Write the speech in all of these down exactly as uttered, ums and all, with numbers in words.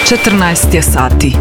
četrnaest je sati.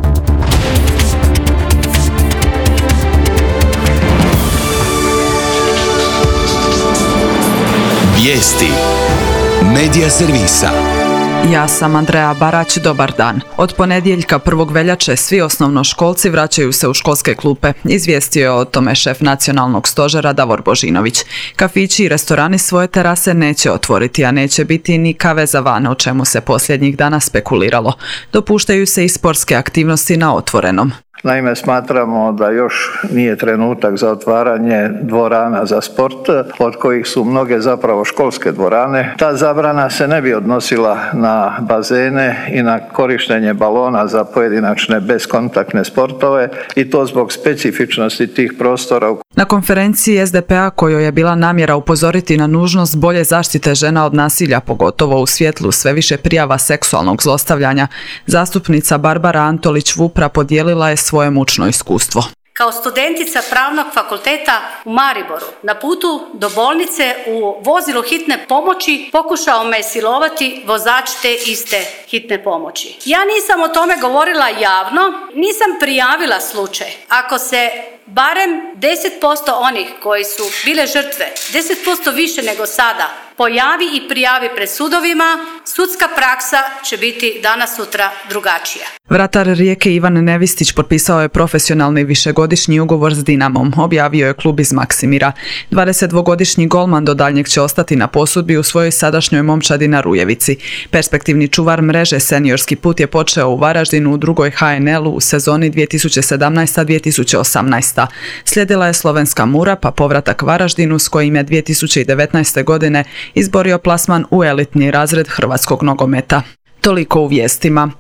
Vijesti Medija servisa. Ja sam Andreja Barać, dobar dan. Od ponedjeljka prvog veljače svi osnovnoškolci vraćaju se u školske klupe. Izvijestio je o tome šef nacionalnog stožera Davor Božinović. Kafići i restorani svoje terase neće otvoriti, a neće biti ni kave za van, o čemu se posljednjih dana spekuliralo. Dopuštaju se i sportske aktivnosti na otvorenom. Naime, smatramo da još nije trenutak za otvaranje dvorana za sport, od kojih su mnoge zapravo školske dvorane. Ta zabrana se ne bi odnosila na bazene i na korištenje balona za pojedinačne beskontaktne sportove i to zbog specifičnosti tih prostora. Na konferenciji es de pe a kojoj je bila namjera upozoriti na nužnost bolje zaštite žena od nasilja, pogotovo u svjetlu sve više prijava seksualnog zlostavljanja, zastupnica Barbara Antolić-Vupra podijelila je svoje mučno iskustvo. Kao studentica Pravnog fakulteta u Mariboru, na putu do bolnice u vozilu hitne pomoći pokušao me silovati vozač te iste hitne pomoći. Ja nisam o tome govorila javno, nisam prijavila slučaj. Ako se barem deset posto onih koji su bile žrtve, deset posto više nego sada, pojavi i prijavi pred sudovima, sudska praksa će biti danas sutra drugačija. Vratar Rijeke Ivan Nevistić potpisao je profesionalni višegodišnji ugovor s Dinamom, objavio je klub iz Maksimira. dvadesetdvogodišnji golman do daljnjeg će ostati na posudbi u svojoj sadašnjoj momčadi na Rujevici. Perspektivni čuvar mreže seniorski put je počeo u Varaždinu u drugoj ha en el u u sezoni dvije tisuće sedamnaesta dvije tisuće osamnaesta. Slijedila je slovenska Mura, pa povratak Varaždinu s kojim je dvije tisuće devetnaeste. godine izborio plasman u elitni razred hrvatskog nogometa. Toliko u vijestima.